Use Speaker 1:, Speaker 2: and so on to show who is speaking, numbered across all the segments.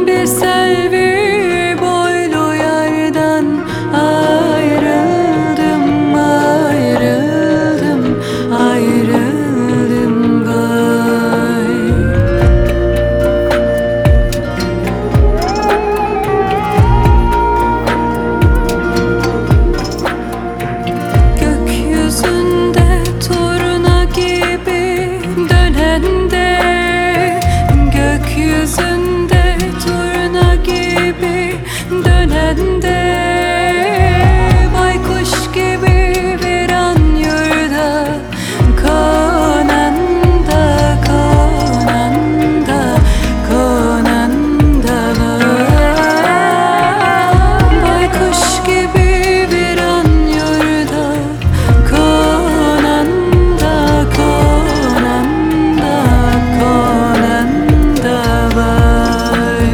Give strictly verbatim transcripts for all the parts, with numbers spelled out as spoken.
Speaker 1: Bir selvi boylu yerden ayrıldım, ayrıldım, ayrıldım vay. Gökyüzünde turna gibi dönen de, gökyüzünde turna gibi dönen de, baykuş gibi bir an yurda konan da, konan da, konan da var. Baykuş gibi bir an yurda konan da, konan da, konan da var.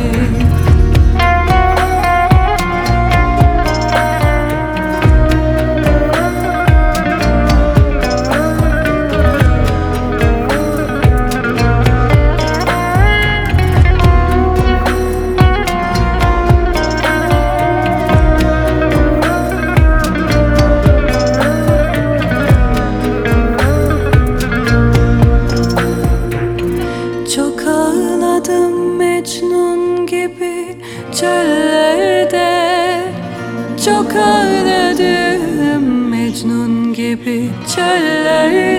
Speaker 1: Çok ağladım Mecnun gibi çöllerde, çok ağladım Mecnun gibi çöllerde.